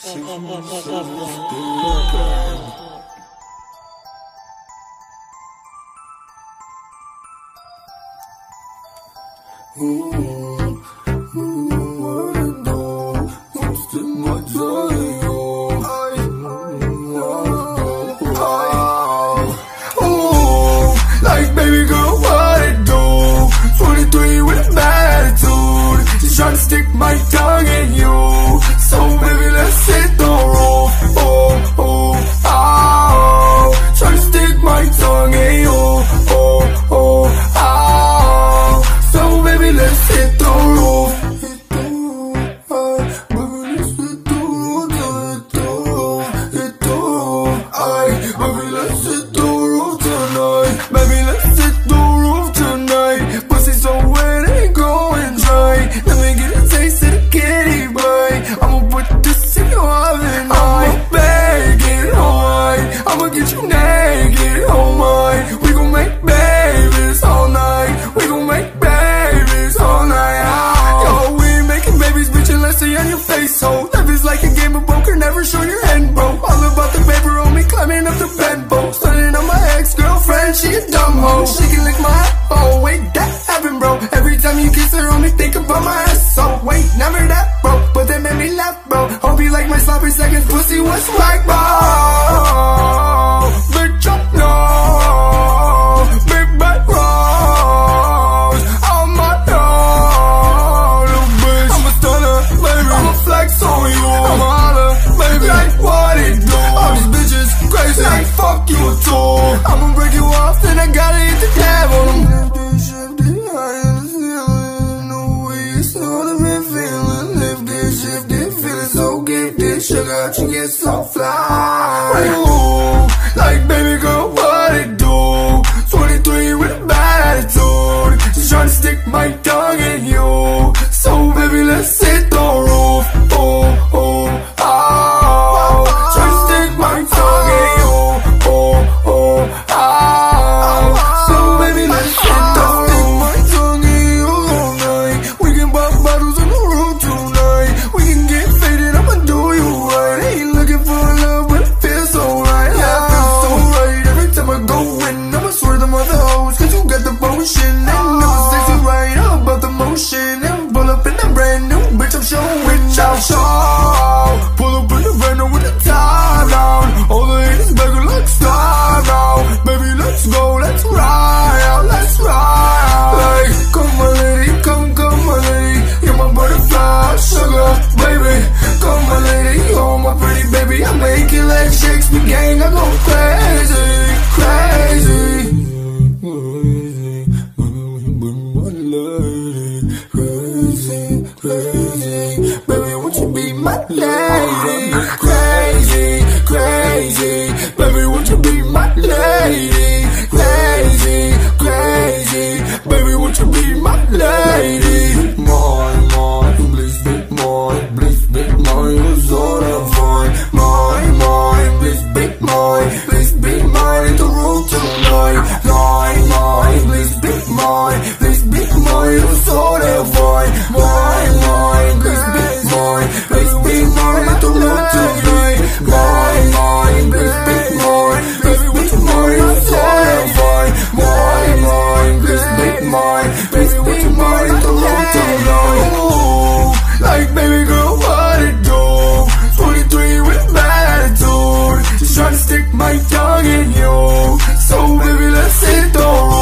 Like baby girl, what it do? 23 with a bad attitude, just tryna stick my tongue in you. So baby, let's hit the roof. Oh, oh, oh, tryna stick my tongue in you. Oh, oh, oh, so baby, let's hit the roof. Hit the roof, baby, let's hit the roof. Hit the roof, hit the roof, baby, let's hit the roof tonight. Baby, let's hit the roof tonight. Pussy so wet, ain't going dry. Let me get a taste of the kitty bite. I'ma put this in your oven. I'ma bake it alright. I'ma get you naked, oh my. We gon' make babies all night. We gon' make babies all night. Yo, we ain't making babies, bitch, unless they on your face, ho. Life is like a game of poker, never show your hand, bro. All about the paper on me, climbing up the bamboo. Stunning on my ex-girlfriend, she a dumb hoe. She can lick my oh wait, that happened, bro. Every time you kiss her on me, think about my ass. So wait, never that, bro, but that made me laugh, bro. Hope you like my sloppy seconds, pussy was right, bro. Bitch, I know, big bad rose, on my own, little bitch. I'm a stunner, baby, I'm a flex on you. I'm a holler, baby, like what it do. All these bitches crazy, like fuck you too. I'ma break you off, then I gotta hit the tab on them. Sugar, you get so fly. Ooh, like baby girl, what it do? 23 with a bad attitude, just tryna stick my tongue in you. So baby, let's hit the roof. Oh, oh, oh, tryna stick my tongue in you. Oh, oh, oh, so baby, let's hit the roof. Stick my tongue in you all night. We can pop bottles on the road tonight. We can get faded, I'ma do you right. Ain't looking for love, but it feels so right. Yeah, it feels so right. Every time I go in, I'ma swear them other hoes, cause you got the motion. And never sexy right, all about the motion. And pull up in a brand new bitch, I'm showing out. Show, pull up in a brand new with the top down. All the haters begging like star now. Baby, let's go, let's ride out, let's ride out. Like, come my lady, come my lady. You're my butterfly, sugar, baby. Come my lady, you're my pretty baby. I make it like Shakespeare gang, I go crazy, crazy. Crazy, crazy, baby, won't you be my lady? Crazy, crazy, baby, won't you be my lady? Crazy, crazy, baby, won't you be my lady? Mine, please be mine, please be mine, you're so damn fine. Mine, please be mine, please be mine in the room tonight. Mine, please be mine, please be mine, you're so damn fine. Mine, please be mine, please be mine in the room tonight. Mine, please be mine, please be mine, you're so damn fine. Mine, please be mine, please be mine in the room tonight. Ooh, like baby girl, what it do? 23 with a bad attitude, just tryna stick my tongue in you. So baby, let's hit the road.